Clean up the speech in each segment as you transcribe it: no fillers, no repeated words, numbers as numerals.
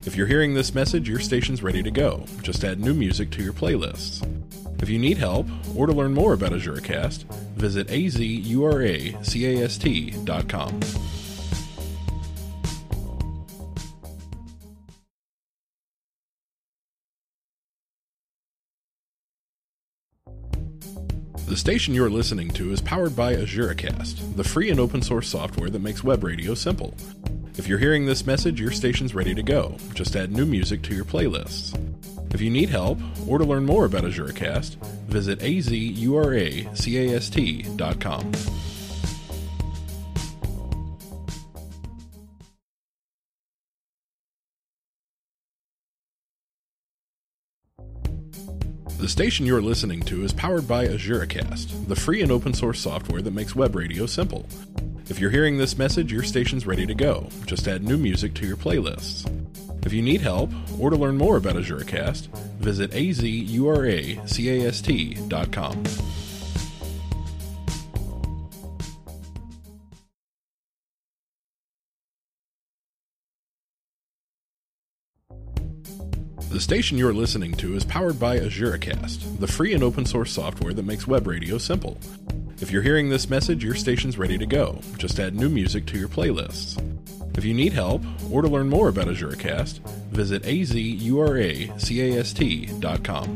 If you're hearing this message, your station's ready to go. Just add new music to your playlists. If you need help or to learn more about AzureCast, visit azuracast.com. The station you're listening to is powered by AzureCast, the free and open source software that makes web radio simple. If you're hearing this message, your station's ready to go. Just add new music to your playlists. If you need help or to learn more about AzureCast, visit azuracast.com. The station you're listening to is powered by AzureCast, the free and open source software that makes web radio simple. If you're hearing this message, your station's ready to go. Just add new music to your playlists. If you need help or to learn more about AzureCast, visit azuracast.com. The station you're listening to is powered by AzureCast, the free and open source software that makes web radio simple. If you're hearing this message, your station's ready to go. Just add new music to your playlists. If you need help or to learn more about AzureCast, visit azuracast.com.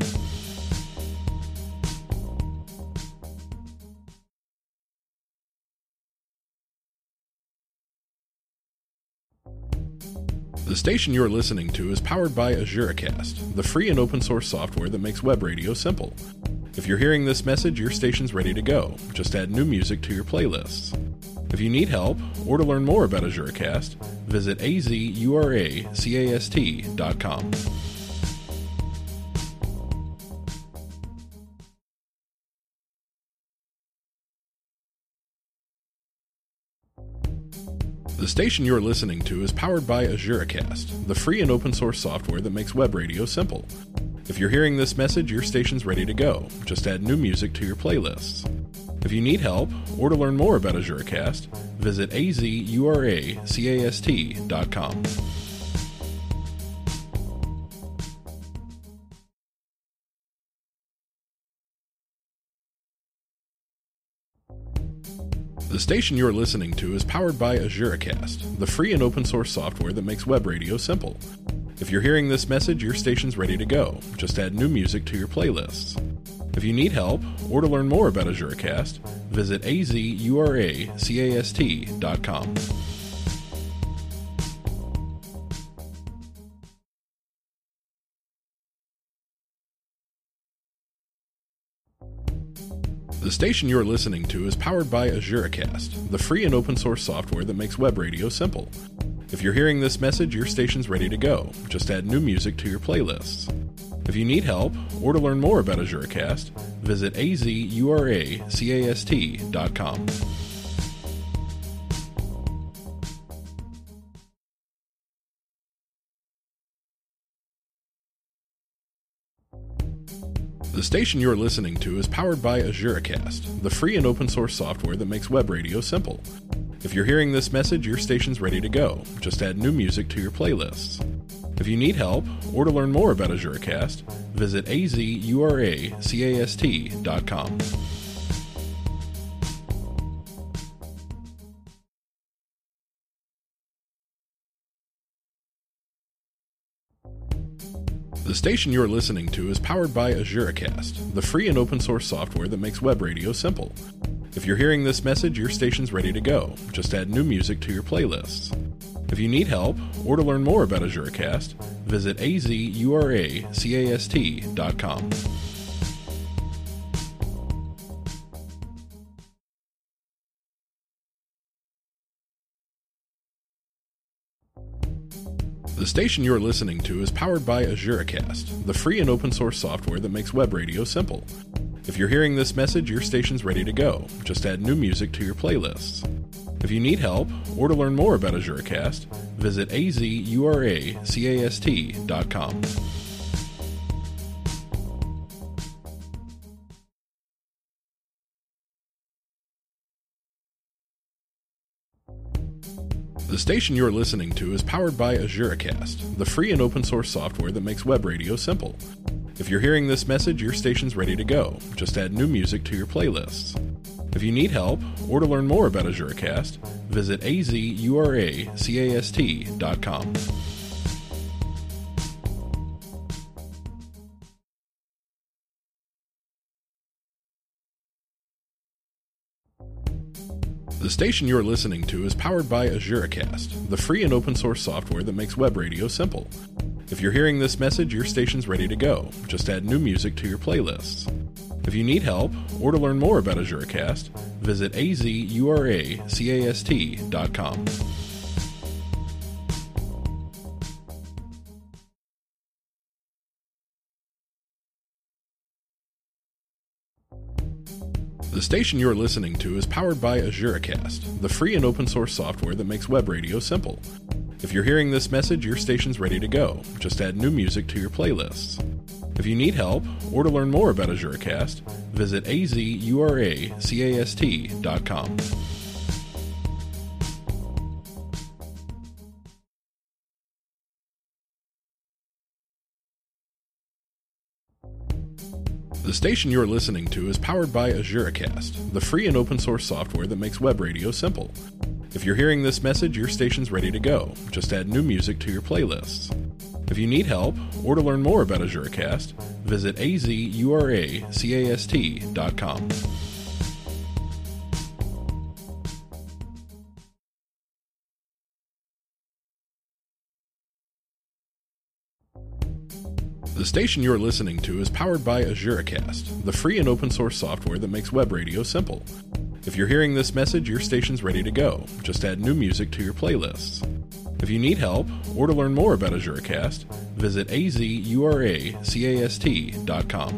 The station you're listening to is powered by AzureCast, the free and open source software that makes web radio simple. If you're hearing this message, your station's ready to go. Just add new music to your playlists. If you need help or to learn more about AzureCast, visit azuracast.com. The station you're listening to is powered by AzureCast, the free and open source software that makes web radio simple. If you're hearing this message, your station's ready to go. Just add new music to your playlists. If you need help or to learn more about AzureCast, visit azuracast.com. The station you're listening to is powered by AzureCast, the free and open source software that makes web radio simple. If you're hearing this message, your station's ready to go. Just add new music to your playlists. If you need help or to learn more about AzureCast, visit azuracast.com. The station you're listening to is powered by AzureCast, the free and open source software that makes web radio simple. If you're hearing this message, your station's ready to go. Just add new music to your playlists. If you need help or to learn more about AzureCast, visit azuracast.com. The station you're listening to is powered by AzureCast, the free and open source software that makes web radio simple. If you're hearing this message, your station's ready to go. Just add new music to your playlists. If you need help or to learn more about AzureCast, visit azuracast.com. The station you're listening to is powered by AzureCast, the free and open source software that makes web radio simple. If you're hearing this message, your station's ready to go. Just add new music to your playlists. If you need help or to learn more about AzureCast, visit azuracast.com. The station you're listening to is powered by AzureCast, the free and open source software that makes web radio simple. If you're hearing this message, your station's ready to go. Just add new music to your playlists. If you need help or to learn more about AzureCast, visit azuracast.com. The station you're listening to is powered by AzureCast, the free and open source software that makes web radio simple. If you're hearing this message, your station's ready to go. Just add new music to your playlists. If you need help or to learn more about AzureCast, visit azuracast.com. The station you're listening to is powered by AzureCast, the free and open source software that makes web radio simple. If you're hearing this message, your station's ready to go. Just add new music to your playlists. If you need help or to learn more about AzureCast, visit azuracast.com. The station you're listening to is powered by AzureCast, the free and open source software that makes web radio simple. If you're hearing this message, your station's ready to go. Just add new music to your playlists. If you need help or to learn more about AzureCast, visit azuracast.com. The station you're listening to is powered by AzureCast, the free and open source software that makes web radio simple. If you're hearing this message, your station's ready to go. Just add new music to your playlists. If you need help or to learn more about AzureCast, visit azuracast.com. The station you're listening to is powered by AzureCast, the free and open source software that makes web radio simple. If you're hearing this message, your station's ready to go. Just add new music to your playlists. If you need help or to learn more about AzureCast, visit azuracast.com.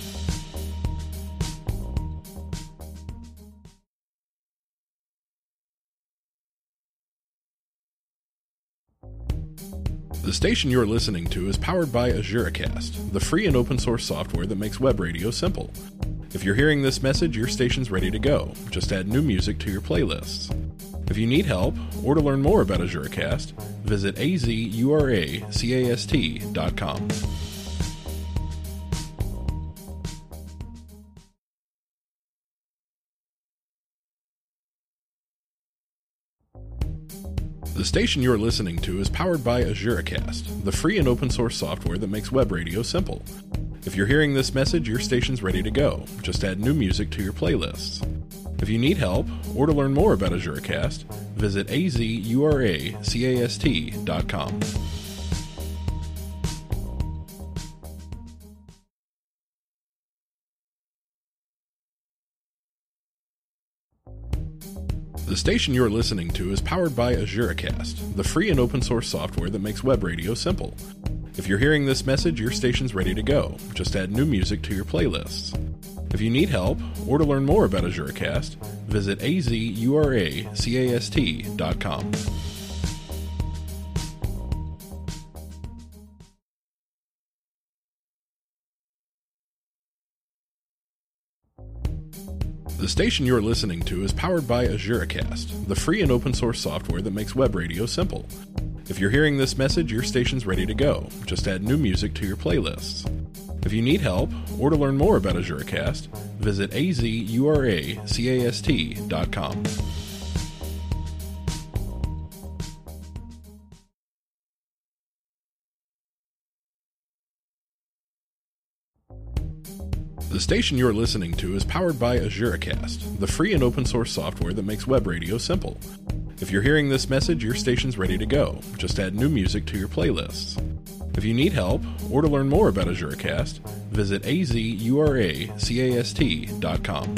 The station you're listening to is powered by AzureCast, the free and open source software that makes web radio simple. If you're hearing this message, your station's ready to go. Just add new music to your playlists. If you need help or to learn more about AzureCast, visit azuracast.com. The station you're listening to is powered by AzureCast, the free and open source software that makes web radio simple. If you're hearing this message, your station's ready to go. Just add new music to your playlists. If you need help or to learn more about AzureCast, visit azuracast.com. The station you're listening to is powered by AzureCast, the free and open source software that makes web radio simple. If you're hearing this message, your station's ready to go. Just add new music to your playlists. If you need help or to learn more about AzureCast, visit azuracast.com. The station you're listening to is powered by AzureCast, the free and open source software that makes web radio simple. If you're hearing this message, your station's ready to go. Just add new music to your playlists. If you need help or to learn more about AzureCast, visit azuracast.com. The station you're listening to is powered by AzureCast, the free and open source software that makes web radio simple. If you're hearing this message, your station's ready to go. Just add new music to your playlists. If you need help or to learn more about AzureCast, visit azuracast.com.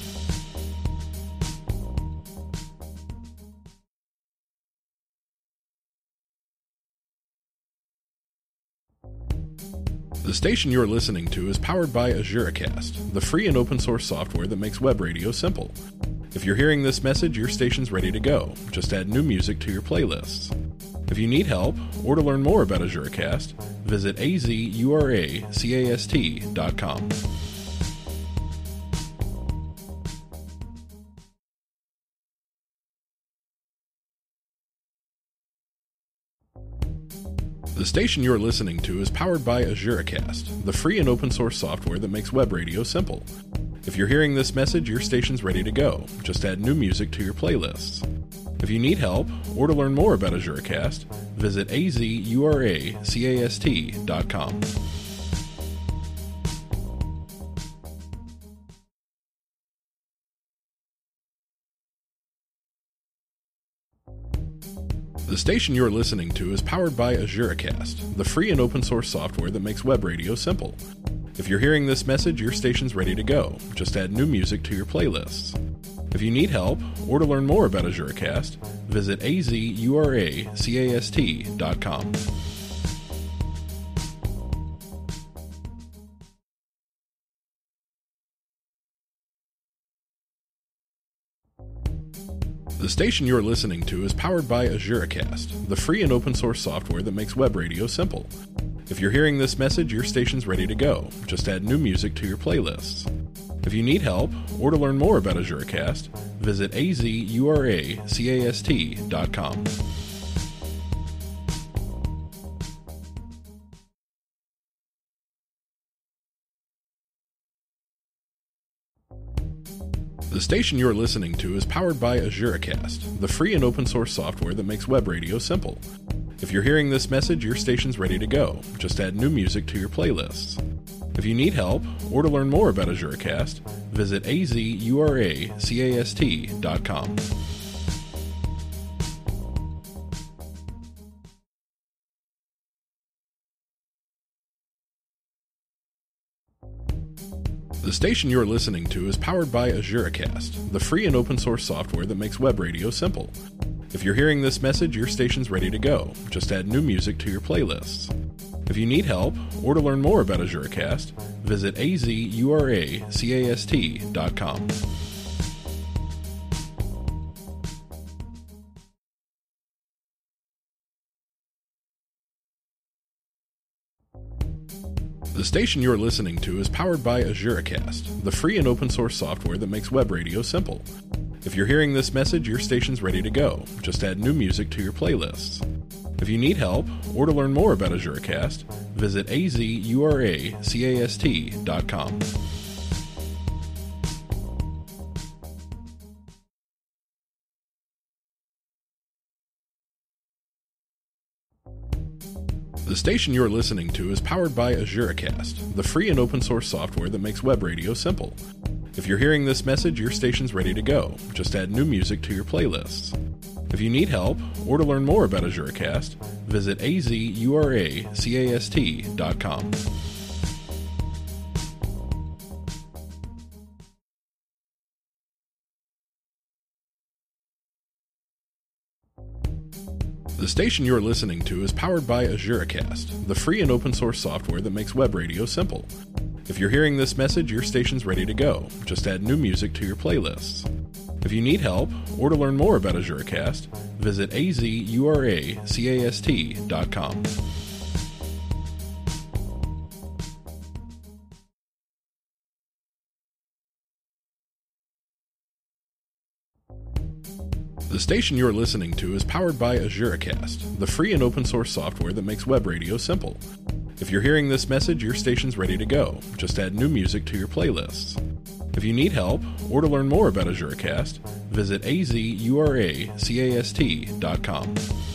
The station you're listening to is powered by AzureCast, the free and open source software that makes web radio simple. If you're hearing this message, your station's ready to go. Just add new music to your playlists. If you need help or to learn more about AzureCast, visit azuracast.com. The station you're listening to is powered by AzureCast, the free and open source software that makes web radio simple. If you're hearing this message, your station's ready to go. Just add new music to your playlists. If you need help or to learn more about AzureCast, visit azuracast.com. The station you're listening to is powered by AzureCast, the free and open source software that makes web radio simple. If you're hearing this message, your station's ready to go. Just add new music to your playlists. If you need help or to learn more about AzureCast, visit azuracast.com. The station you're listening to is powered by AzureCast, the free and open source software that makes web radio simple. If you're hearing this message, your station's ready to go. Just add new music to your playlists. If you need help or to learn more about AzureCast, visit azuracast.com. The station you're listening to is powered by AzureCast, the free and open source software that makes web radio simple. If you're hearing this message, your station's ready to go. Just add new music to your playlists. If you need help or to learn more about AzureCast, visit azuracast.com. The station you're listening to is powered by AzureCast, the free and open source software that makes web radio simple. If you're hearing this message, your station's ready to go. Just add new music to your playlists. If you need help or to learn more about AzureCast, visit azuracast.com. The station you're listening to is powered by AzureCast, the free and open source software that makes web radio simple. If you're hearing this message, your station's ready to go. Just add new music to your playlists. If you need help or to learn more about AzureCast, visit azuracast.com. The station you're listening to is powered by AzureCast, the free and open source software that makes web radio simple. If you're hearing this message, your station's ready to go. Just add new music to your playlists. If you need help or to learn more about AzureCast, visit azuracast.com. The station you're listening to is powered by AzureCast, the free and open source software that makes web radio simple. If you're hearing this message, your station's ready to go. Just add new music to your playlists. If you need help or to learn more about AzureCast, visit azuracast.com. The station you're listening to is powered by AzureCast, the free and open source software that makes web radio simple. If you're hearing this message, your station's ready to go. Just add new music to your playlists. If you need help or to learn more about AzureCast, visit azuracast.com.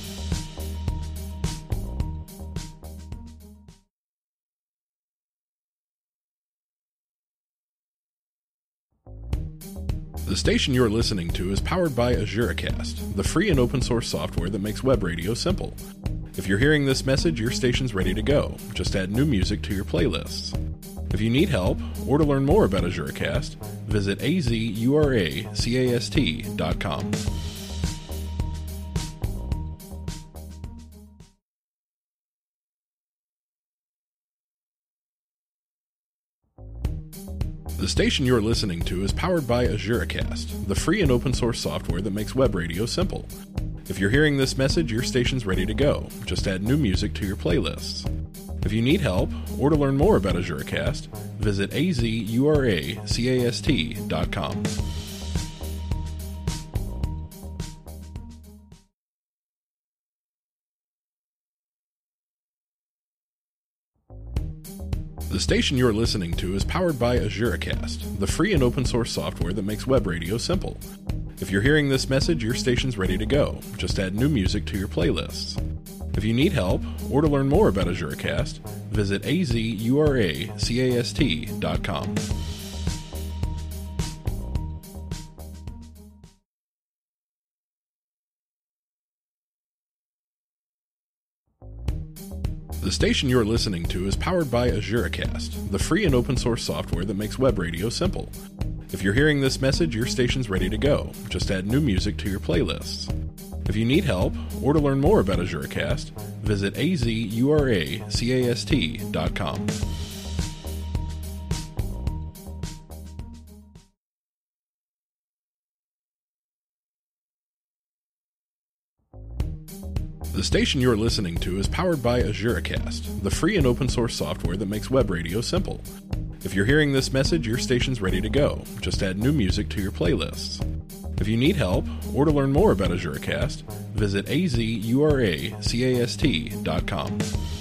The station you're listening to is powered by AzureCast, the free and open source software that makes web radio simple. If you're hearing this message, your station's ready to go. Just add new music to your playlists. If you need help or to learn more about AzureCast, visit azuracast.com. The station you're listening to is powered by AzureCast, the free and open source software that makes web radio simple. If you're hearing this message, your station's ready to go. Just add new music to your playlists. If you need help or to learn more about AzureCast, visit azuracast.com. The station you're listening to is powered by AzureCast, the free and open source software that makes web radio simple. If you're hearing this message, your station's ready to go. Just add new music to your playlists. If you need help or to learn more about AzureCast, visit azuracast.com. The station you're listening to is powered by AzureCast, the free and open source software that makes web radio simple. If you're hearing this message, your station's ready to go. Just add new music to your playlists. If you need help or to learn more about AzureCast, visit azuracast.com. The station you're listening to is powered by AzureCast, the free and open source software that makes web radio simple. If you're hearing this message, your station's ready to go. Just add new music to your playlists. If you need help or to learn more about AzureCast, visit azuracast.com.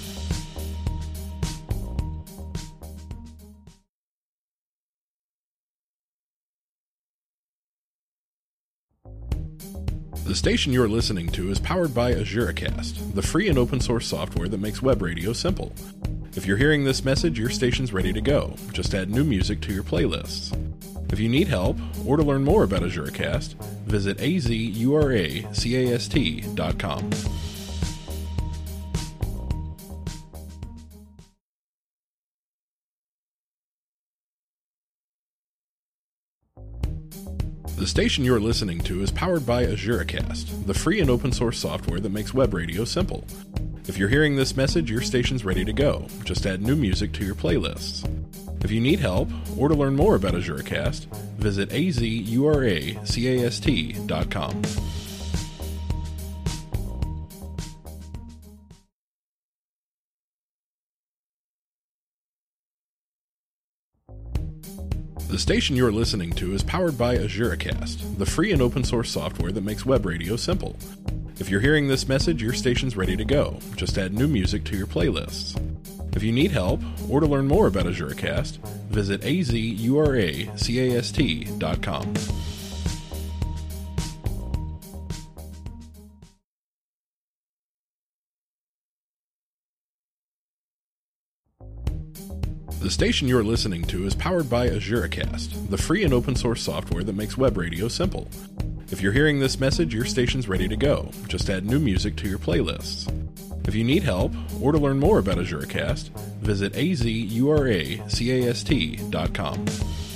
The station you're listening to is powered by AzureCast, the free and open source software that makes web radio simple. If you're hearing this message, your station's ready to go. Just add new music to your playlists. If you need help or to learn more about AzureCast, visit azuracast.com. The station you're listening to is powered by AzureCast, the free and open source software that makes web radio simple. If you're hearing this message, your station's ready to go. Just add new music to your playlists. If you need help or to learn more about AzureCast, visit azuracast.com. The station you're listening to is powered by AzureCast, the free and open source software that makes web radio simple. If you're hearing this message, your station's ready to go. Just add new music to your playlists. If you need help or to learn more about AzureCast, visit azuracast.com. The station you're listening to is powered by AzureCast, the free and open source software that makes web radio simple. If you're hearing this message, your station's ready to go. Just add new music to your playlists. If you need help or to learn more about AzureCast, visit azuracast.com.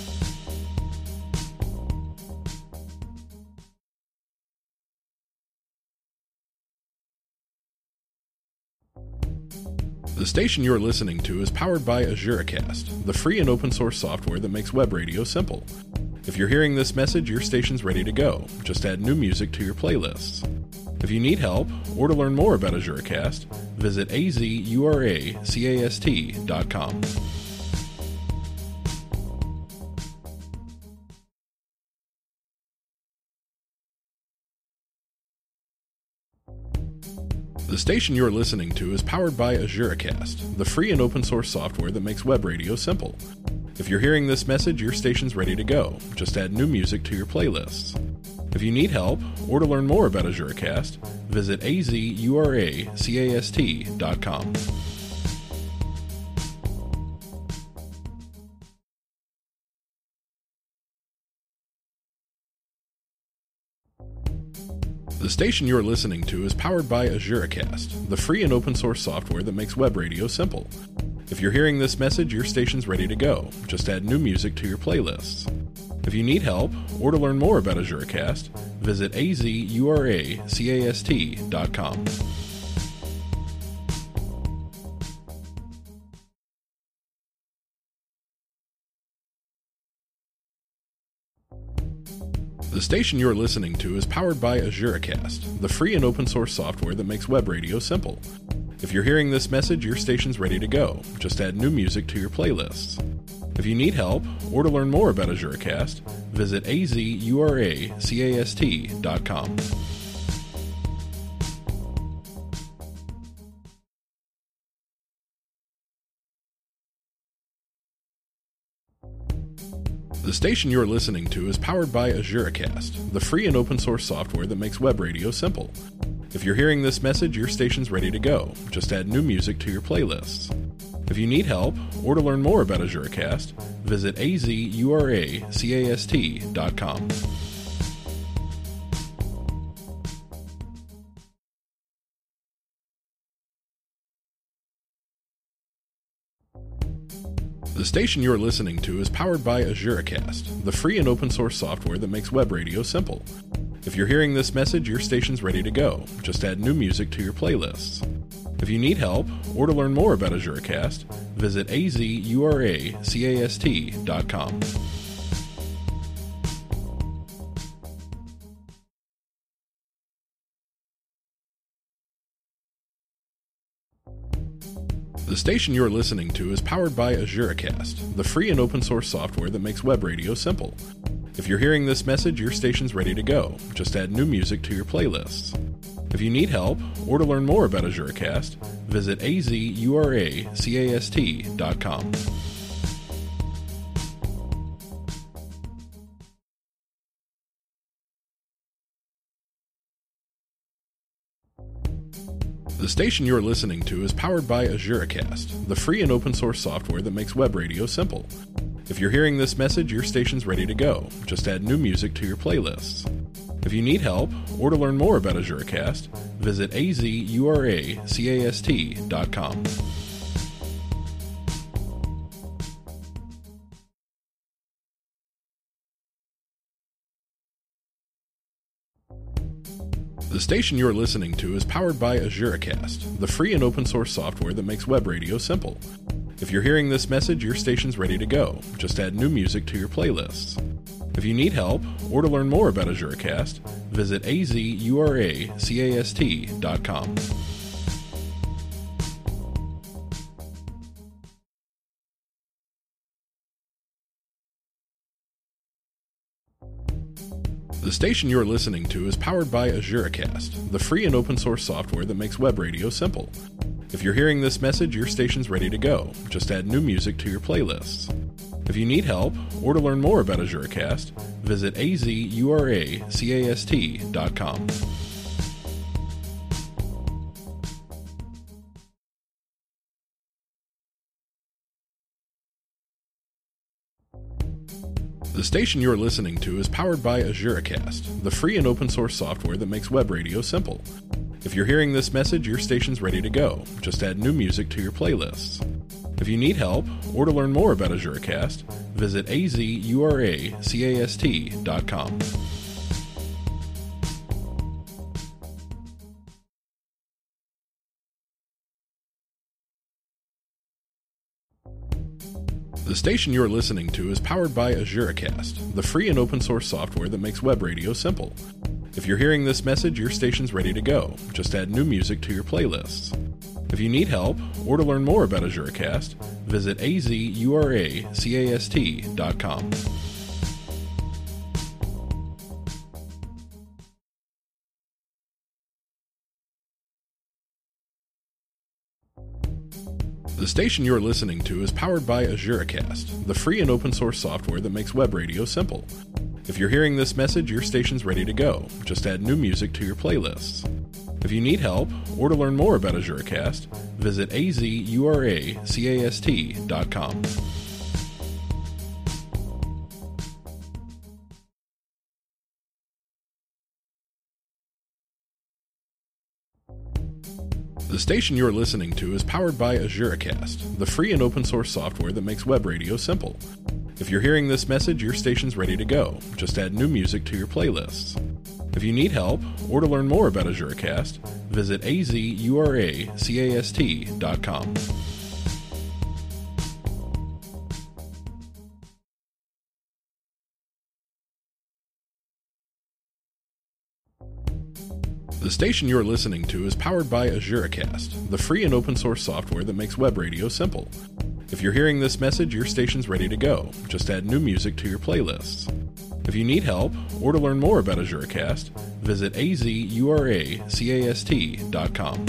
The station you're listening to is powered by AzureCast, the free and open source software that makes web radio simple. If you're hearing this message, your station's ready to go. Just add new music to your playlists. If you need help or to learn more about AzureCast, visit azuracast.com. The station you're listening to is powered by AzureCast, the free and open source software that makes web radio simple. If you're hearing this message, your station's ready to go. Just add new music to your playlists. If you need help or to learn more about AzureCast, visit azuracast.com. The station you're listening to is powered by AzureCast, the free and open source software that makes web radio simple. If you're hearing this message, your station's ready to go. Just add new music to your playlists. If you need help or to learn more about AzureCast, visit azuracast.com. The station you're listening to is powered by AzureCast, the free and open source software that makes web radio simple. If you're hearing this message, your station's ready to go. Just add new music to your playlists. If you need help or to learn more about AzureCast, visit azuracast.com. The station you're listening to is powered by AzureCast, the free and open source software that makes web radio simple. If you're hearing this message, your station's ready to go. Just add new music to your playlists. If you need help or to learn more about AzureCast, visit azuracast.com. The station you're listening to is powered by AzureCast, the free and open source software that makes web radio simple. If you're hearing this message, your station's ready to go. Just add new music to your playlists. If you need help or to learn more about AzureCast, visit azuracast.com. The station you're listening to is powered by AzureCast, the free and open source software that makes web radio simple. If you're hearing this message, your station's ready to go. Just add new music to your playlists. If you need help or to learn more about AzureCast, visit azuracast.com. The station you're listening to is powered by AzureCast, the free and open source software that makes web radio simple. If you're hearing this message, your station's ready to go. Just add new music to your playlists. If you need help or to learn more about AzureCast, visit azuracast.com. The station you're listening to is powered by AzureCast, the free and open source software that makes web radio simple. If you're hearing this message, your station's ready to go. Just add new music to your playlists. If you need help or to learn more about AzureCast, visit azuracast.com. The station you're listening to is powered by AzureCast, the free and open source software that makes web radio simple. If you're hearing this message, your station's ready to go. Just add new music to your playlists. If you need help or to learn more about AzureCast, visit azuracast.com. The station you're listening to is powered by AzureCast, the free and open source software that makes web radio simple. If you're hearing this message, your station's ready to go. Just add new music to your playlists. If you need help or to learn more about AzureCast, visit azuracast.com. The station you're listening to is powered by AzureCast, the free and open source software that makes web radio simple. If you're hearing this message, your station's ready to go. Just add new music to your playlists. If you need help or to learn more about AzureCast, visit azuracast.com. The station you're listening to is powered by AzureCast, the free and open source software that makes web radio simple. If you're hearing this message, your station's ready to go. Just add new music to your playlists. If you need help or to learn more about AzureCast, visit azuracast.com. The station you're listening to is powered by AzureCast, the free and open source software that makes web radio simple. If you're hearing this message, your station's ready to go. Just add new music to your playlists. If you need help or to learn more about AzureCast, visit azuracast.com. The station you're listening to is powered by AzureCast, the free and open source software that makes web radio simple. If you're hearing this message, your station's ready to go. Just add new music to your playlists. If you need help or to learn more about AzureCast, visit azuracast.com.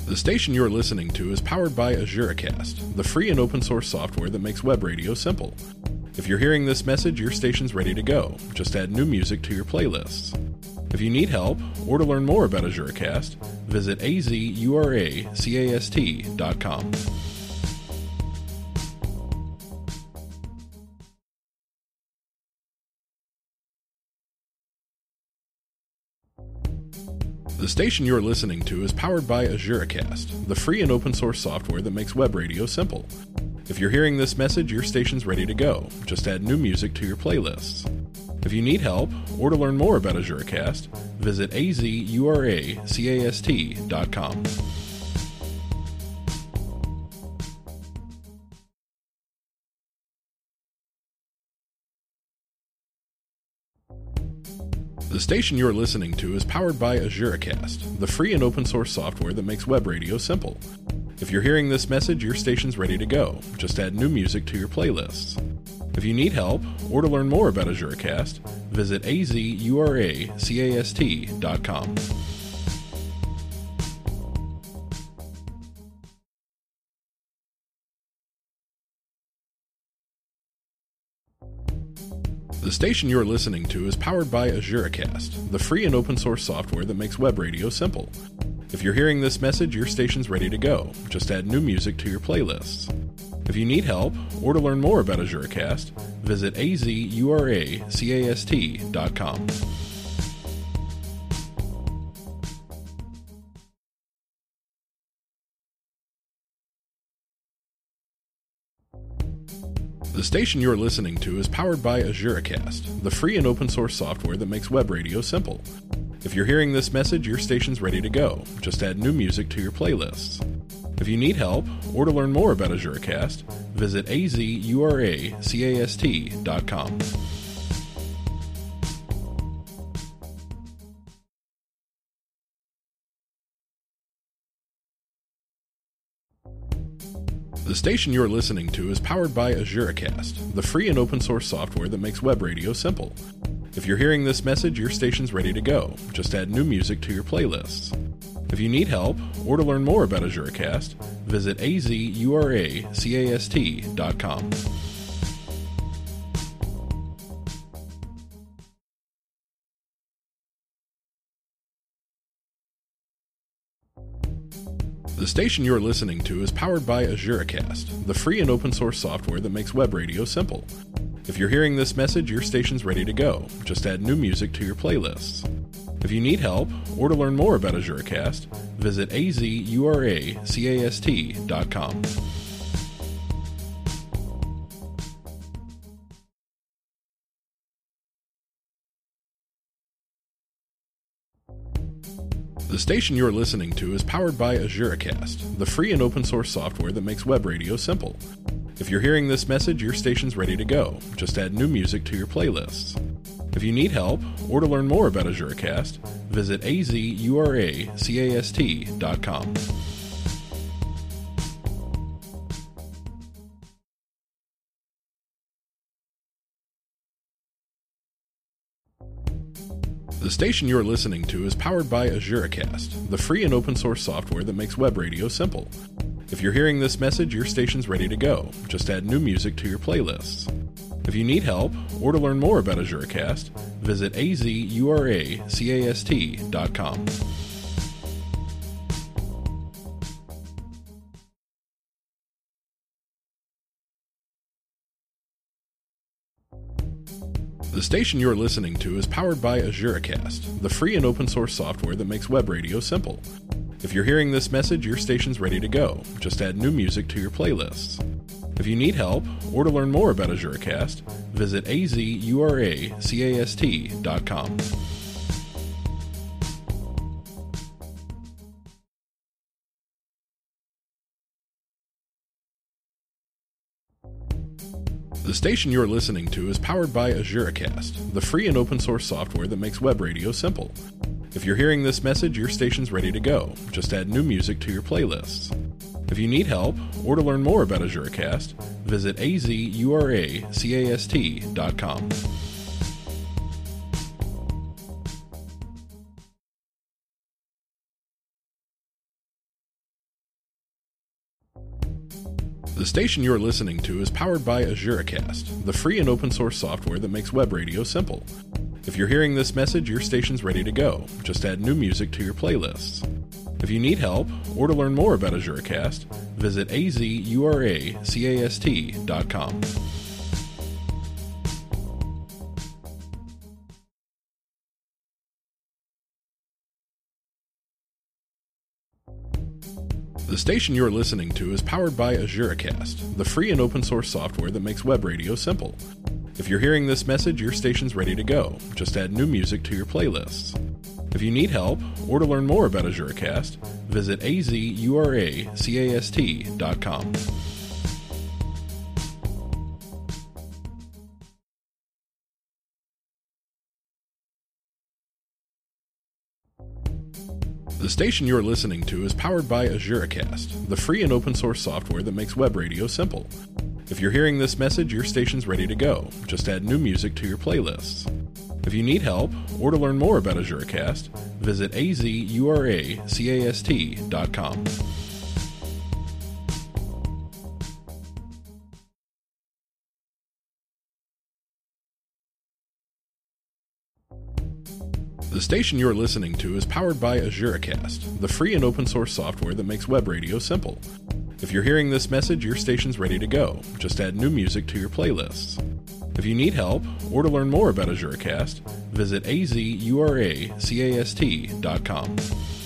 The station you're listening to is powered by AzureCast, the free and open source software that makes web radio simple. If you're hearing this message, your station's ready to go. Just add new music to your playlists. If you need help or to learn more about AzureCast, visit azuracast.com. The station you're listening to is powered by AzureCast, the free and open source software that makes web radio simple. If you're hearing this message, your station's ready to go. Just add new music to your playlists. If you need help or to learn more about AzureCast, visit azuracast.com. The station you're listening to is powered by AzureCast, the free and open source software that makes web radio simple. If you're hearing this message, your station's ready to go. Just add new music to your playlists. If you need help or to learn more about AzureCast, visit azuracast.com. The station you're listening to is powered by AzureCast, the free and open source software that makes web radio simple. If you're hearing this message, your station's ready to go. Just add new music to your playlists. If you need help or to learn more about AzureCast, visit azuracast.com. The station you're listening to is powered by AzureCast, the free and open source software that makes web radio simple. If you're hearing this message, your station's ready to go. Just add new music to your playlists. If you need help or to learn more about AzureCast, visit azuracast.com. The station you're listening to is powered by AzureCast, the free and open source software that makes web radio simple. If you're hearing this message, your station's ready to go. Just add new music to your playlists. If you need help or to learn more about AzureCast, visit azuracast.com. The station you're listening to is powered by AzureCast, the free and open source software that makes web radio simple. If you're hearing this message, your station's ready to go. Just add new music to your playlists. If you need help or to learn more about AzureCast, visit azuracast.com. The station you're listening to is powered by AzureCast, the free and open source software that makes web radio simple. If you're hearing this message, your station's ready to go. Just add new music to your playlists. If you need help or to learn more about AzureCast, visit azuracast.com. The station you're listening to is powered by AzureCast, the free and open source software that makes web radio simple. If you're hearing this message, your station's ready to go. Just add new music to your playlists. If you need help or to learn more about AzureCast, visit azuracast.com. The station you're listening to is powered by AzureCast, the free and open source software that makes web radio simple. If you're hearing this message, your station's ready to go. Just add new music to your playlists. If you need help or to learn more about AzureCast, visit azuracast.com. The station you're listening to is powered by AzureCast, the free and open source software that makes web radio simple. If you're hearing this message, your station's ready to go. Just add new music to your playlists. If you need help or to learn more about AzureCast, visit azuracast.com. The station you're listening to is powered by AzureCast, the free and open source software that makes web radio simple. If you're hearing this message, your station's ready to go. Just add new music to your playlists. If you need help, or to learn more about AzureCast, visit azuracast.com. The station you're listening to is powered by AzureCast, the free and open source software that makes web radio simple. If you're hearing this message, your station's ready to go. Just add new music to your playlists. If you need help, or to learn more about AzureCast, visit azuracast.com. The station you're listening to is powered by AzureCast, the free and open source software that makes web radio simple. If you're hearing this message, your station's ready to go. Just add new music to your playlists. If you need help, or to learn more about AzureCast, visit azuracast.com. The station you're listening to is powered by AzureCast, the free and open source software that makes web radio simple. If you're hearing this message, your station's ready to go. Just add new music to your playlists. If you need help, or to learn more about AzureCast, visit azuracast.com.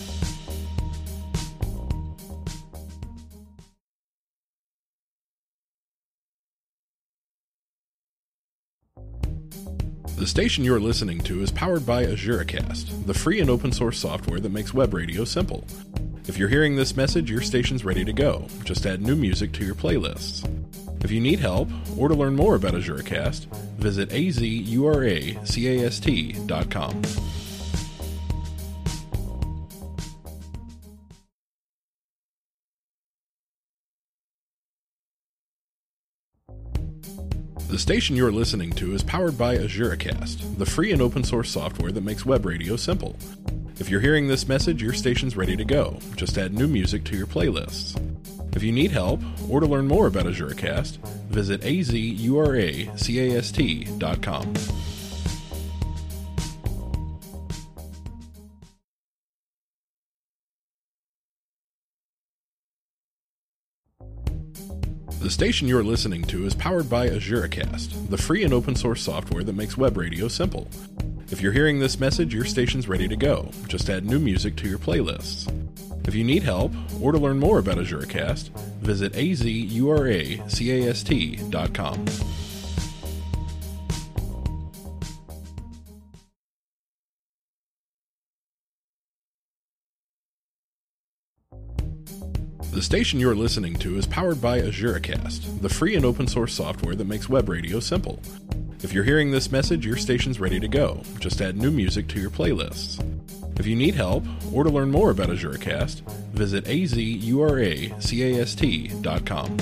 The station you're listening to is powered by AzureCast, the free and open source software that makes web radio simple. If you're hearing this message, your station's ready to go. Just add new music to your playlists. If you need help, or to learn more about AzureCast, visit azuracast.com. The station you're listening to is powered by AzureCast, the free and open source software that makes web radio simple. If you're hearing this message, your station's ready to go. Just add new music to your playlists. If you need help, or to learn more about AzureCast, visit azuracast.com. The station you're listening to is powered by AzureCast, the free and open source software that makes web radio simple. If you're hearing this message, your station's ready to go. Just add new music to your playlists. If you need help, or to learn more about AzureCast, visit azuracast.com. The station you're listening to is powered by AzureCast, the free and open source software that makes web radio simple. If you're hearing this message, your station's ready to go. Just add new music to your playlists. If you need help, or to learn more about AzureCast, visit azuracast.com.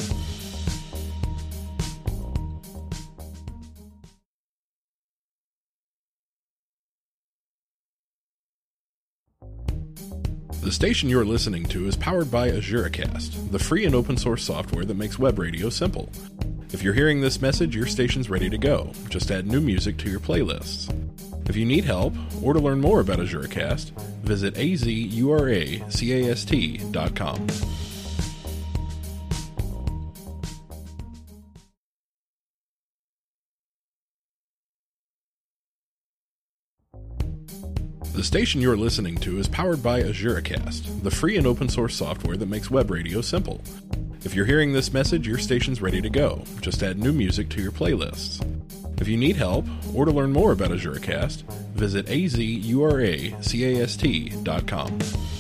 The station you're listening to is powered by AzureCast, the free and open source software that makes web radio simple. If you're hearing this message, your station's ready to go. Just add new music to your playlists. If you need help, or to learn more about AzureCast, visit azuracast.com. The station you're listening to is powered by AzureCast, the free and open source software that makes web radio simple. If you're hearing this message, your station's ready to go. Just add new music to your playlists. If you need help, or to learn more about AzureCast, visit azuracast.com.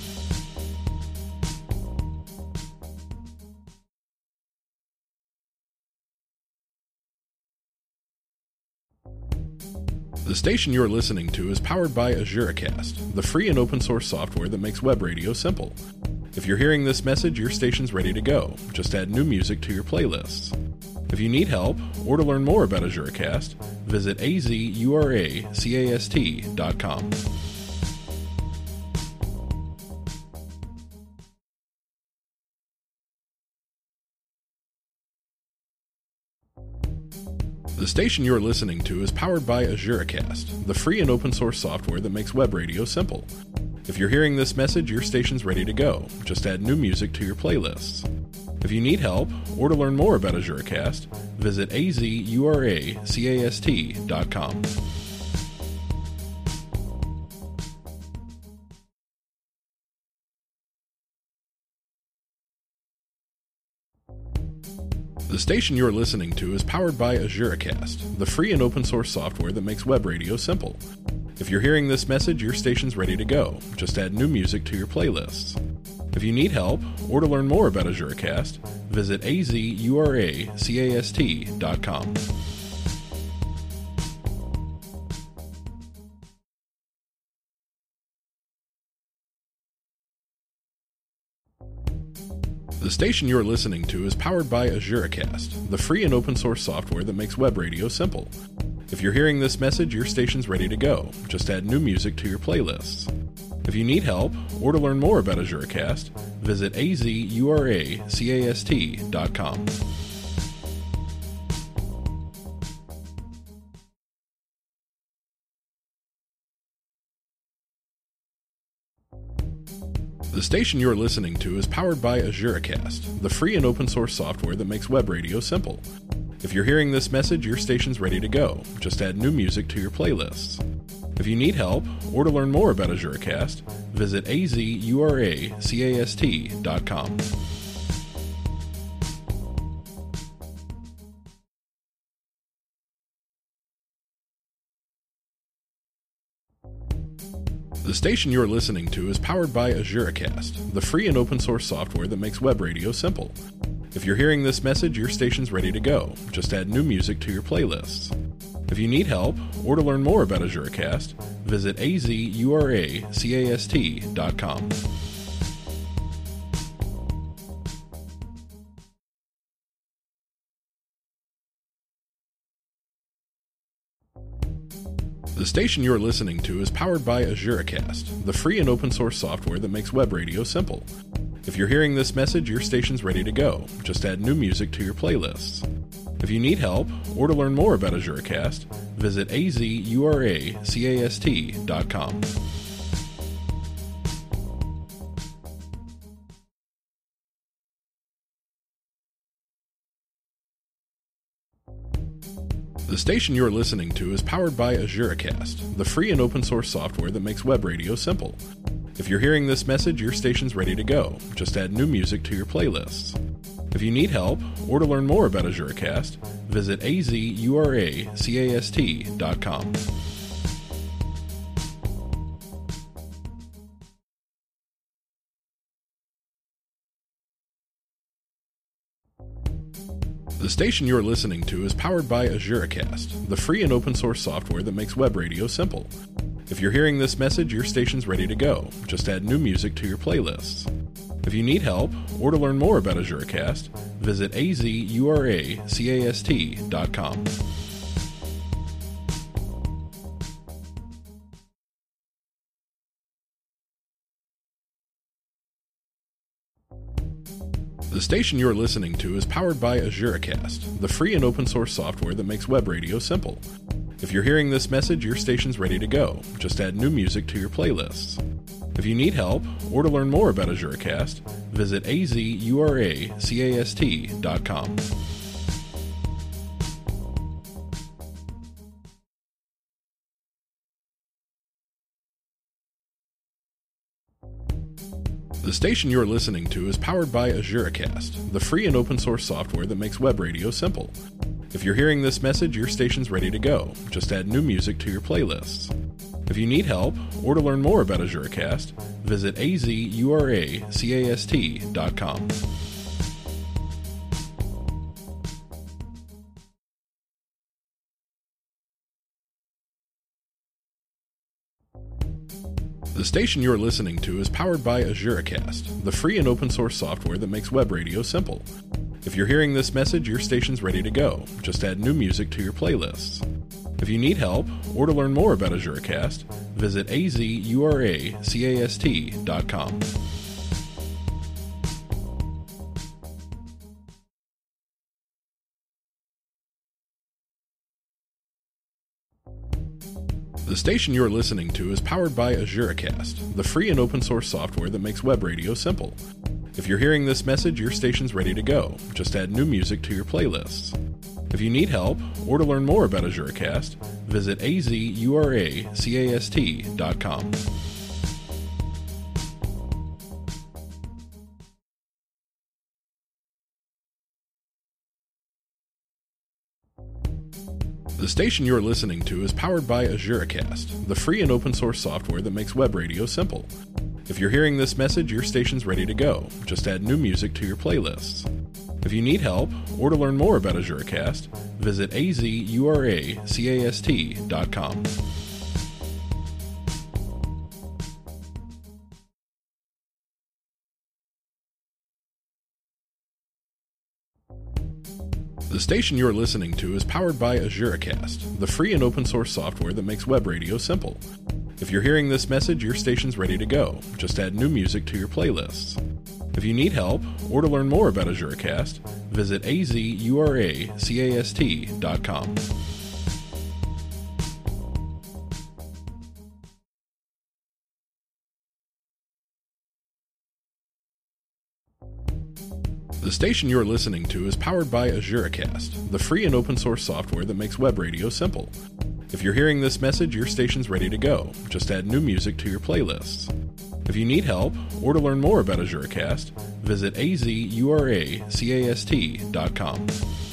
The station you're listening to is powered by AzureCast, the free and open source software that makes web radio simple. If you're hearing this message, your station's ready to go. Just add new music to your playlists. If you need help, or to learn more about AzureCast, visit azuracast.com. The station you're listening to is powered by AzureCast, the free and open source software that makes web radio simple. If you're hearing this message, your station's ready to go. Just add new music to your playlists. If you need help, or to learn more about AzureCast, visit azuracast.com. The station you're listening to is powered by AzureCast, the free and open source software that makes web radio simple. If you're hearing this message, your station's ready to go. Just add new music to your playlists. If you need help, or to learn more about AzureCast, visit azuracast.com. The station you're listening to is powered by AzureCast, the free and open source software that makes web radio simple. If you're hearing this message, your station's ready to go. Just add new music to your playlists. If you need help, or to learn more about AzureCast, visit azuracast.com. The station you're listening to is powered by AzureCast, the free and open source software that makes web radio simple. If you're hearing this message, your station's ready to go. Just add new music to your playlists. If you need help, or to learn more about AzureCast, visit azuracast.com. The station you're listening to is powered by AzureCast, the free and open source software that makes web radio simple. If you're hearing this message, your station's ready to go. Just add new music to your playlists. If you need help, or to learn more about AzureCast, visit azuracast.com. The station you're listening to is powered by AzureCast, the free and open source software that makes web radio simple. If you're hearing this message, your station's ready to go. Just add new music to your playlists. If you need help, or to learn more about AzureCast, visit azuracast.com. The station you're listening to is powered by AzureCast, the free and open source software that makes web radio simple. If you're hearing this message, your station's ready to go. Just add new music to your playlists. If you need help, or to learn more about AzureCast, visit azuracast.com. The station you're listening to is powered by AzureCast, the free and open source software that makes web radio simple. If you're hearing this message, your station's ready to go. Just add new music to your playlists. If you need help, or to learn more about AzureCast, visit azuracast.com. The station you're listening to is powered by AzureCast, the free and open source software that makes web radio simple. If you're hearing this message, your station's ready to go. Just add new music to your playlists. If you need help, or to learn more about AzureCast, visit azuracast.com. The station you're listening to is powered by AzureCast, the free and open source software that makes web radio simple. If you're hearing this message, your station's ready to go. Just add new music to your playlists. If you need help, or to learn more about AzureCast, visit azuracast.com. The station you're listening to is powered by AzureCast, the free and open source software that makes web radio simple. If you're hearing this message, your station's ready to go. Just add new music to your playlists. If you need help, or to learn more about AzureCast, visit azuracast.com. The station you're listening to is powered by AzureCast, the free and open source software that makes web radio simple. If you're hearing this message, your station's ready to go. Just add new music to your playlists. If you need help or to learn more about AzureCast, visit azuracast.com. The station you're listening to is powered by AzureCast, the free and open source software that makes web radio simple. If you're hearing this message, your station's ready to go. Just add new music to your playlists. If you need help or to learn more about AzureCast, visit azuracast.com. The station you're listening to is powered by AzureCast, the free and open source software that makes web radio simple. If you're hearing this message, your station's ready to go. Just add new music to your playlists. If you need help or to learn more about AzureCast, visit azuracast.com. The station you're listening to is powered by AzureCast, the free and open source software that makes web radio simple. If you're hearing this message, your station's ready to go. Just add new music to your playlists. If you need help or to learn more about AzureCast, visit azuracast.com.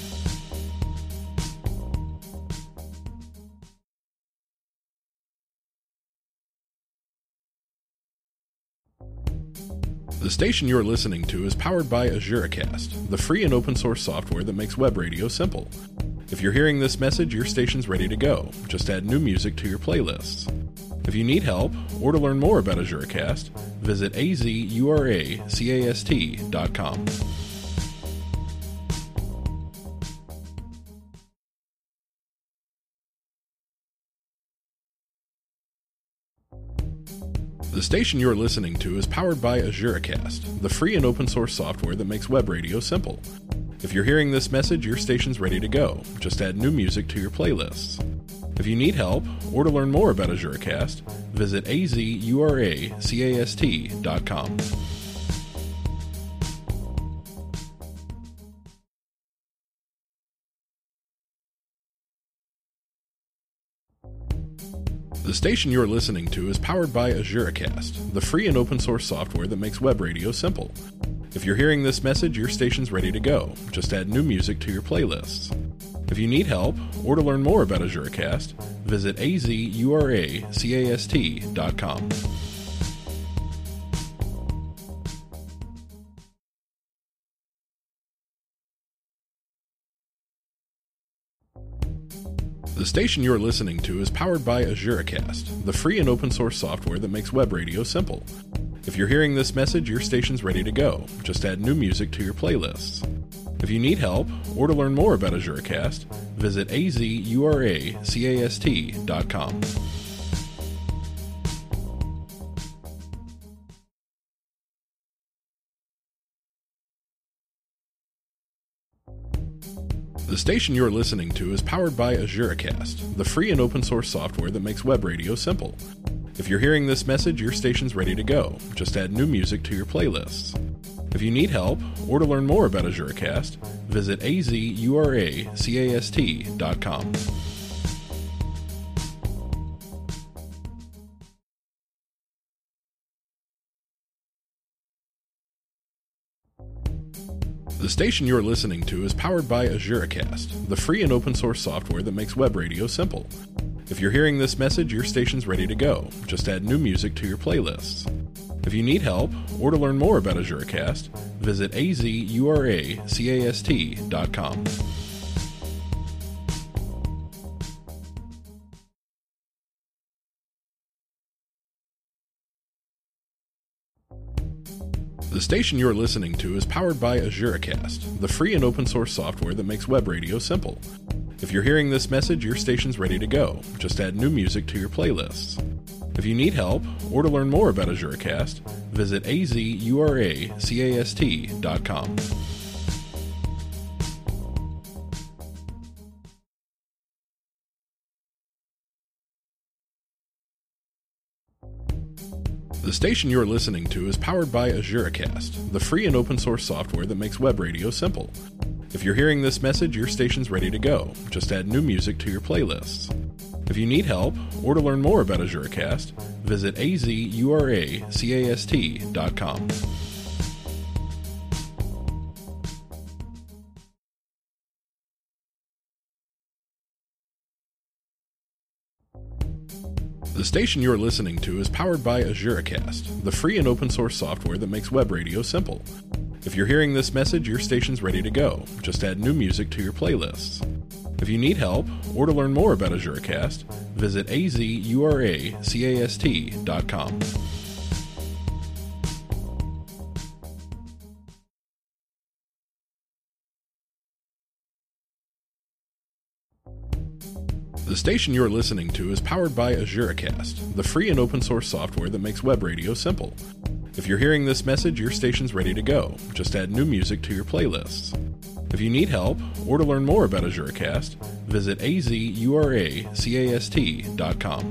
The station you're listening to is powered by AzureCast, the free and open source software that makes web radio simple. If you're hearing this message, your station's ready to go. Just add new music to your playlists. If you need help or to learn more about AzureCast, visit azuracast.com. The station you're listening to is powered by AzureCast, the free and open source software that makes web radio simple. If you're hearing this message, your station's ready to go. Just add new music to your playlists. If you need help or to learn more about AzureCast, visit azuracast.com. The station you're listening to is powered by AzureCast, the free and open source software that makes web radio simple. If you're hearing this message, your station's ready to go. Just add new music to your playlists. If you need help or to learn more about AzureCast, visit azuracast.com. The station you're listening to is powered by AzureCast, the free and open source software that makes web radio simple. If you're hearing this message, your station's ready to go. Just add new music to your playlists. If you need help or to learn more about AzureCast, visit azuracast.com. The station you're listening to is powered by AzureCast, the free and open source software that makes web radio simple. If you're hearing this message, your station's ready to go. Just add new music to your playlists. If you need help or to learn more about AzureCast, visit azuracast.com. The station you're listening to is powered by AzureCast, the free and open source software that makes web radio simple. If you're hearing this message, your station's ready to go. Just add new music to your playlists. If you need help or to learn more about AzureCast, visit azuracast.com. The station you're listening to is powered by AzureCast, the free and open source software that makes web radio simple. If you're hearing this message, your station's ready to go. Just add new music to your playlists. If you need help or to learn more about AzureCast, visit azuracast.com. The station you're listening to is powered by AzureCast, the free and open source software that makes web radio simple. If you're hearing this message, your station's ready to go. Just add new music to your playlists. If you need help or to learn more about AzureCast, visit azuracast.com. The station you're listening to is powered by AzureCast, the free and open source software that makes web radio simple. If you're hearing this message, your station's ready to go. Just add new music to your playlists. If you need help or to learn more about AzureCast, visit azuracast.com. The station you're listening to is powered by AzureCast, the free and open source software that makes web radio simple. If you're hearing this message, your station's ready to go. Just add new music to your playlists. If you need help or to learn more about AzureCast, visit azuracast.com.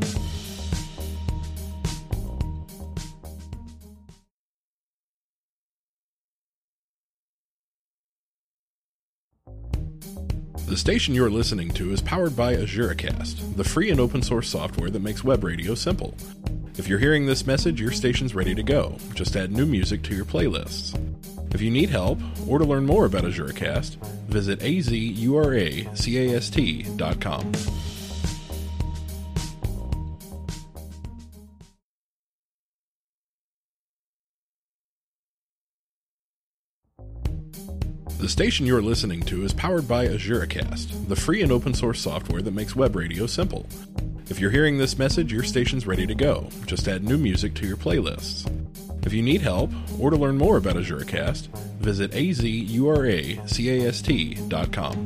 The station you're listening to is powered by AzureCast, the free and open source software that makes web radio simple. If you're hearing this message, your station's ready to go. Just add new music to your playlists. If you need help or to learn more about AzureCast, visit azuracast.com. The station you're listening to is powered by AzureCast, the free and open source software that makes web radio simple. If you're hearing this message, your station's ready to go. Just add new music to your playlists. If you need help or to learn more about AzureCast, visit azuracast.com.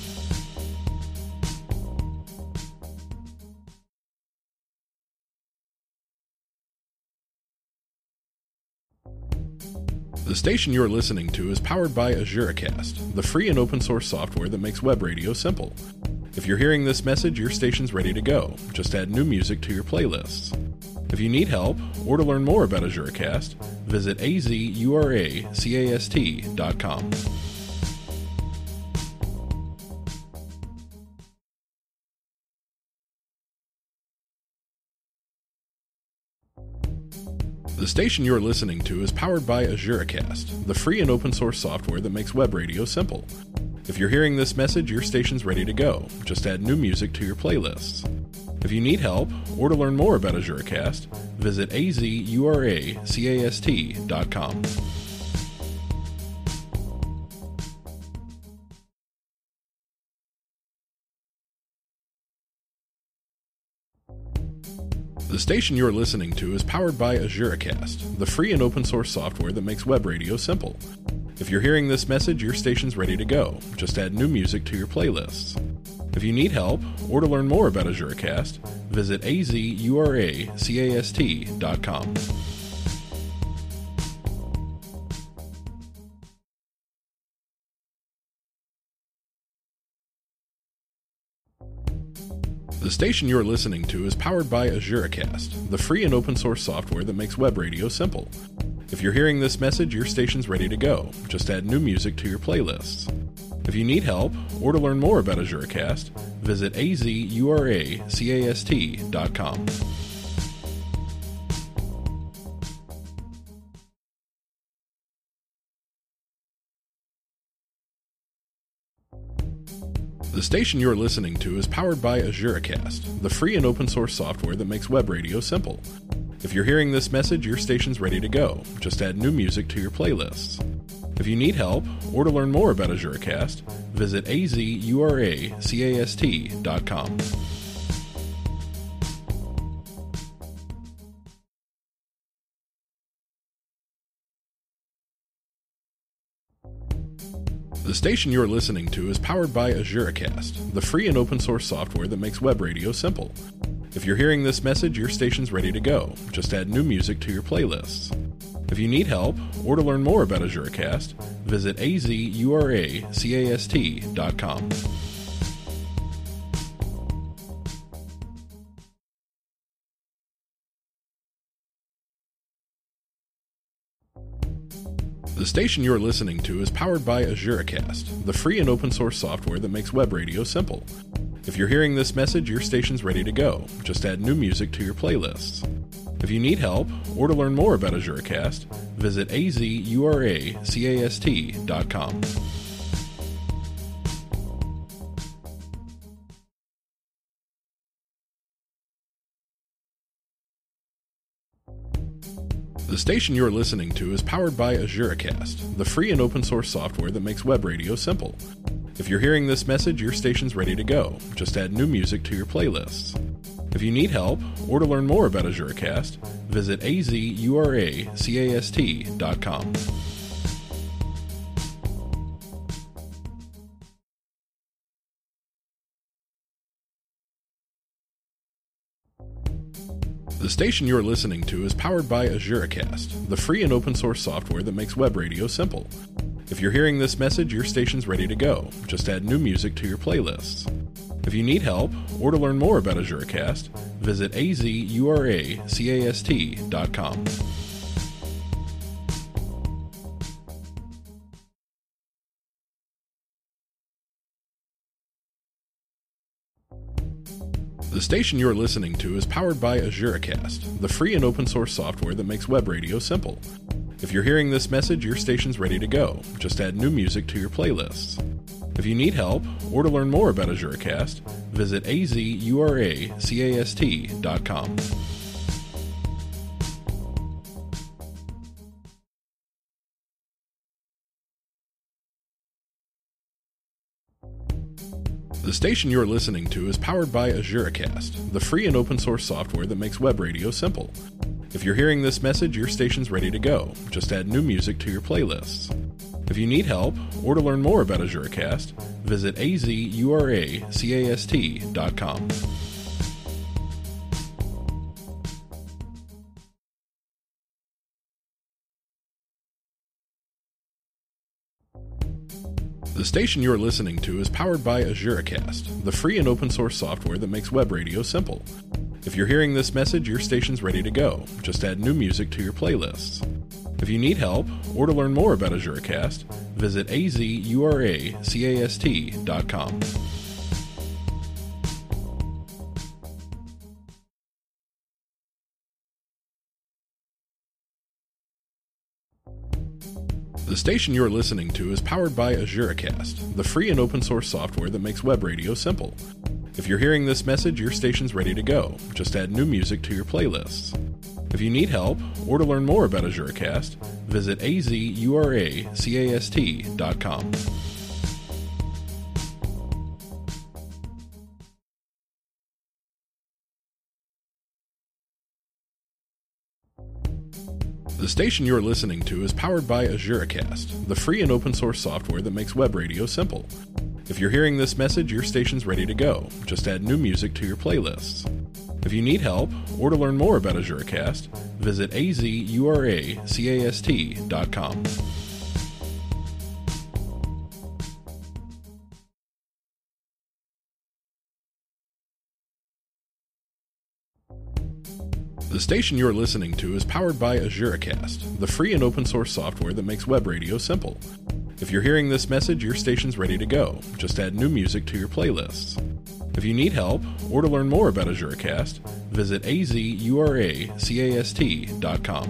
The station you're listening to is powered by AzureCast, the free and open source software that makes web radio simple. If you're hearing this message, your station's ready to go. Just add new music to your playlists. If you need help or to learn more about AzureCast, visit azuracast.com. The station you're listening to is powered by AzureCast, the free and open source software that makes web radio simple. If you're hearing this message, your station's ready to go. Just add new music to your playlists. If you need help or to learn more about AzureCast, visit azuracast.com. The station you're listening to is powered by AzureCast, the free and open source software that makes web radio simple. If you're hearing this message, your station's ready to go. Just add new music to your playlists. If you need help or to learn more about AzureCast, visit azuracast.com. The station you're listening to is powered by AzureCast, the free and open source software that makes web radio simple. If you're hearing this message, your station's ready to go. Just add new music to your playlists. If you need help or to learn more about AzureCast, visit azuracast.com. The station you're listening to is powered by AzureCast, the free and open source software that makes web radio simple. If you're hearing this message, your station's ready to go. Just add new music to your playlists. If you need help or to learn more about AzureCast, visit azuracast.com. The station you're listening to is powered by AzureCast, the free and open source software that makes web radio simple. If you're hearing this message, your station's ready to go. Just add new music to your playlists. If you need help or to learn more about AzureCast, visit azuracast.com. The station you're listening to is powered by AzureCast, the free and open source software that makes web radio simple. If you're hearing this message, your station's ready to go. Just add new music to your playlists. If you need help or to learn more about AzureCast, visit azuracast.com. The station you're listening to is powered by AzureCast, the free and open source software that makes web radio simple. If you're hearing this message, your station's ready to go. Just add new music to your playlists. If you need help or to learn more about AzureCast, visit azuracast.com. The station you're listening to is powered by AzureCast, the free and open source software that makes web radio simple. If you're hearing this message, your station's ready to go. Just add new music to your playlists. If you need help or to learn more about AzureCast, visit azuracast.com. The station you're listening to is powered by AzureCast, the free and open source software that makes web radio simple. If you're hearing this message, your station's ready to go. Just add new music to your playlists. If you need help or to learn more about AzureCast, visit azuracast.com. The station you're listening to is powered by AzureCast, the free and open source software that makes web radio simple. If you're hearing this message, your station's ready to go. Just add new music to your playlists. If you need help or to learn more about AzureCast, visit azuracast.com. The station you're listening to is powered by AzureCast, the free and open source software that makes web radio simple. If you're hearing this message, your station's ready to go. Just add new music to your playlists. If you need help or to learn more about AzureCast, visit azuracast.com. The station you're listening to is powered by AzureCast, the free and open source software that makes web radio simple. If you're hearing this message, your station's ready to go. Just add new music to your playlists. If you need help or to learn more about AzureCast, visit azuracast.com. The station you're listening to is powered by AzureCast, the free and open source software that makes web radio simple. If you're hearing this message, your station's ready to go. Just add new music to your playlists. If you need help or to learn more about AzureCast, visit azuracast.com. The station you're listening to is powered by AzureCast, the free and open source software that makes web radio simple. If you're hearing this message, your station's ready to go. Just add new music to your playlists. If you need help or to learn more about AzureCast, visit azuracast.com.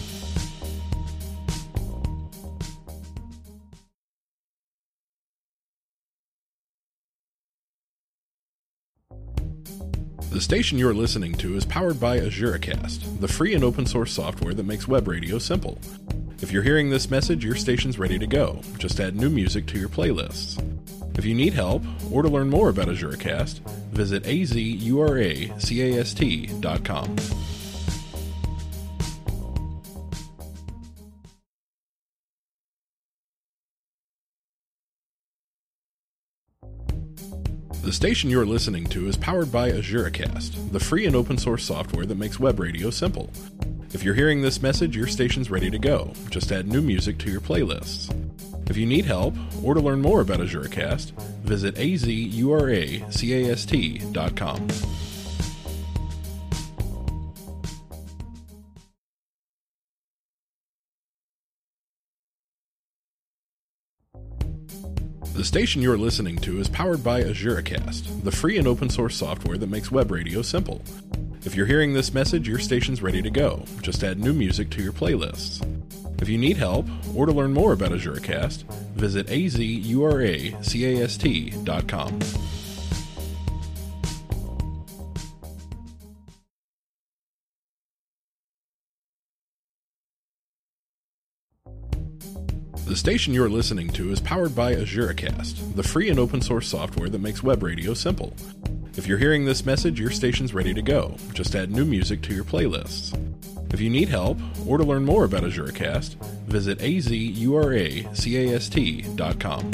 The station you're listening to is powered by AzureCast, the free and open source software that makes web radio simple. If you're hearing this message, your station's ready to go. Just add new music to your playlists. If you need help or to learn more about AzureCast, visit azuracast.com. The station you're listening to is powered by AzureCast, the free and open source software that makes web radio simple. If you're hearing this message, your station's ready to go. Just add new music to your playlists. If you need help or to learn more about AzureCast, visit azuracast.com. The station you're listening to is powered by AzureCast, the free and open source software that makes web radio simple. If you're hearing this message, your station's ready to go. Just add new music to your playlists. If you need help or to learn more about AzureCast, visit azuracast.com. The station you're listening to is powered by AzureCast, the free and open source software that makes web radio simple. If you're hearing this message, your station's ready to go. Just add new music to your playlists. If you need help or to learn more about AzureCast, visit azuracast.com.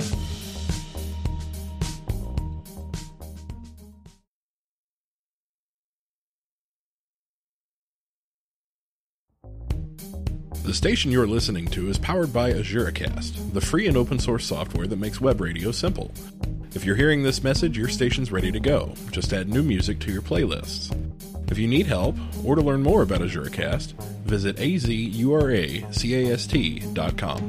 The station you're listening to is powered by AzureCast, the free and open source software that makes web radio simple. If you're hearing this message, your station's ready to go. Just add new music to your playlists. If you need help or to learn more about AzureCast, visit azuracast.com.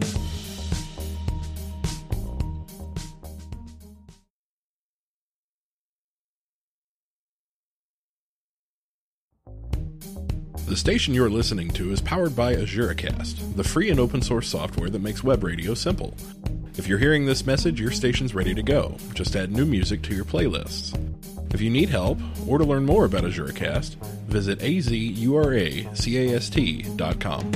The station you're listening to is powered by AzureCast, the free and open source software that makes web radio simple. If you're hearing this message, your station's ready to go. Just add new music to your playlists. If you need help or to learn more about AzureCast, visit azuracast.com.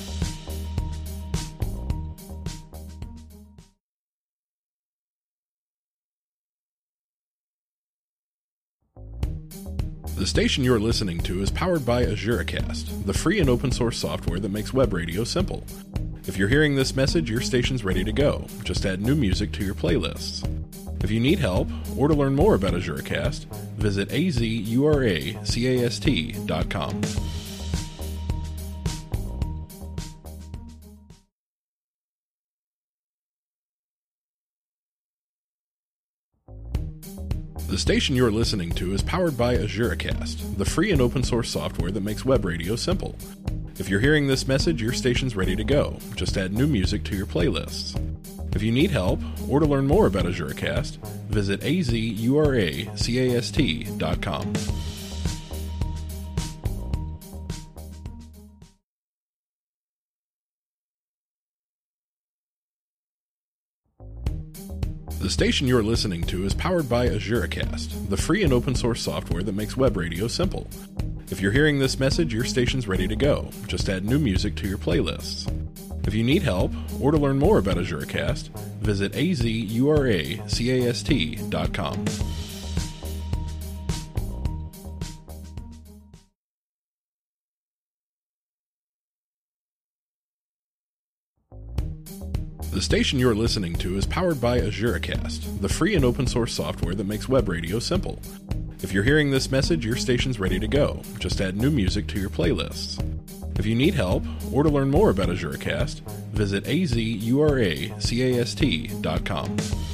The station you're listening to is powered by AzureCast, the free and open source software that makes web radio simple. If you're hearing this message, your station's ready to go. Just add new music to your playlists. If you need help or to learn more about AzureCast, visit azuracast.com. The station you're listening to is powered by AzureCast, the free and open source software that makes web radio simple. If you're hearing this message, your station's ready to go. Just add new music to your playlists. If you need help or to learn more about AzureCast, visit azuracast.com. The station you're listening to is powered by AzureCast, the free and open source software that makes web radio simple. If you're hearing this message, your station's ready to go. Just add new music to your playlists. If you need help or to learn more about AzureCast, visit azuracast.com. The station you're listening to is powered by AzureCast, the free and open source software that makes web radio simple. If you're hearing this message, your station's ready to go. Just add new music to your playlists. If you need help or to learn more about AzureCast, visit azuracast.com.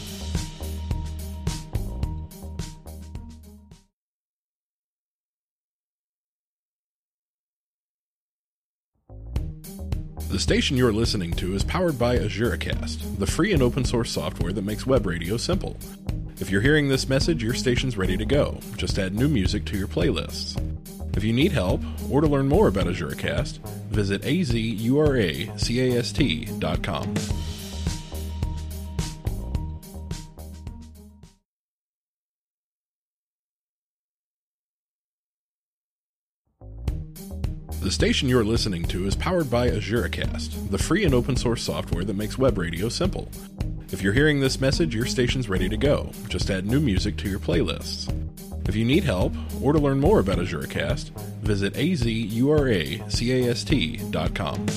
The station you're listening to is powered by AzureCast, the free and open source software that makes web radio simple. If you're hearing this message, your station's ready to go. Just add new music to your playlists. If you need help or to learn more about AzureCast, visit azuracast.com. The station you're listening to is powered by AzureCast, the free and open source software that makes web radio simple. If you're hearing this message, your station's ready to go. Just add new music to your playlists. If you need help or to learn more about AzureCast, visit azuracast.com.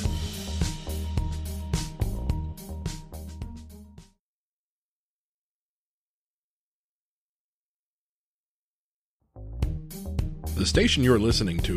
The station you're listening to